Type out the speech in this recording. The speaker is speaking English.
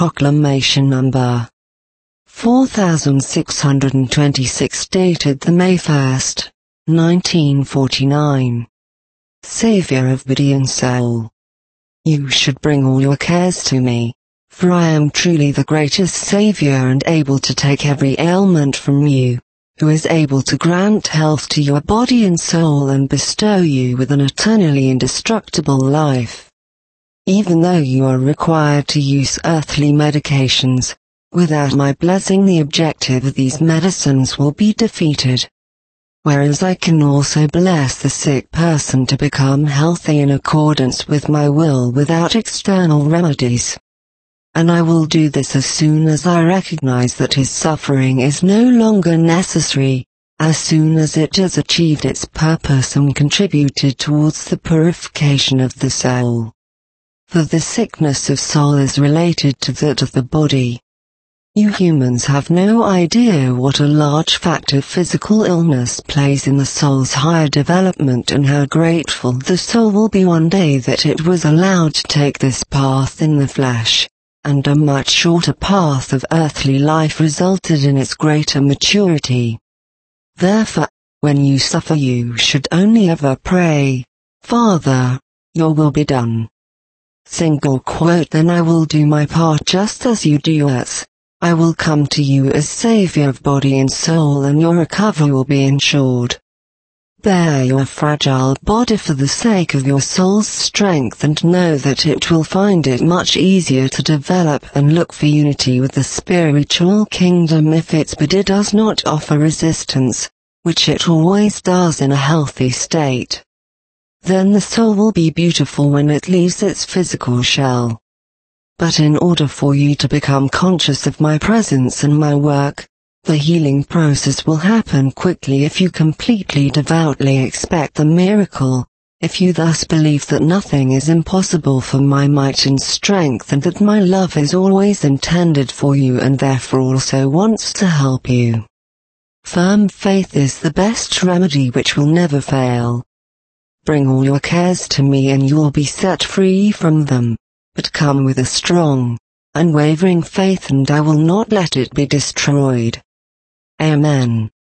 Proclamation Number 4626 dated the May 1st, 1949. Saviour of body and soul. You should bring all your cares to me, for I am truly the greatest Saviour and able to take every ailment from you, who is able to grant health to your body and soul and bestow you with an eternally indestructible life. Even though you are required to use earthly medications, without my blessing the objective of these medicines will be defeated. Whereas I can also bless the sick person to become healthy in accordance with my will without external remedies. And I will do this as soon as I recognize that his suffering is no longer necessary, as soon as it has achieved its purpose and contributed towards the purification of the soul. For the sickness of soul is related to that of the body. You humans have no idea what a large factor physical illness plays in the soul's higher development and how grateful the soul will be one day that it was allowed to take this path in the flesh, and a much shorter path of earthly life resulted in its greater maturity. Therefore, when you suffer you should only ever pray, Father, your will be done. Single quote, then I will do my part just as you do yours. I will come to you as Saviour of body and soul and your recovery will be ensured. Bear your fragile body for the sake of your soul's strength and know that it will find it much easier to develop and look for unity with the spiritual kingdom if its body does not offer resistance, which it always does in a healthy state. Then the soul will be beautiful when it leaves its physical shell. But in order for you to become conscious of my presence and my work, the healing process will happen quickly if you completely devoutly expect the miracle, if you thus believe that nothing is impossible for my might and strength and that my love is always intended for you and therefore also wants to help you. Firm faith is the best remedy which will never fail. Bring all your cares to me and you will be set free from them, but come with a strong, unwavering faith and I will not let it be destroyed. Amen.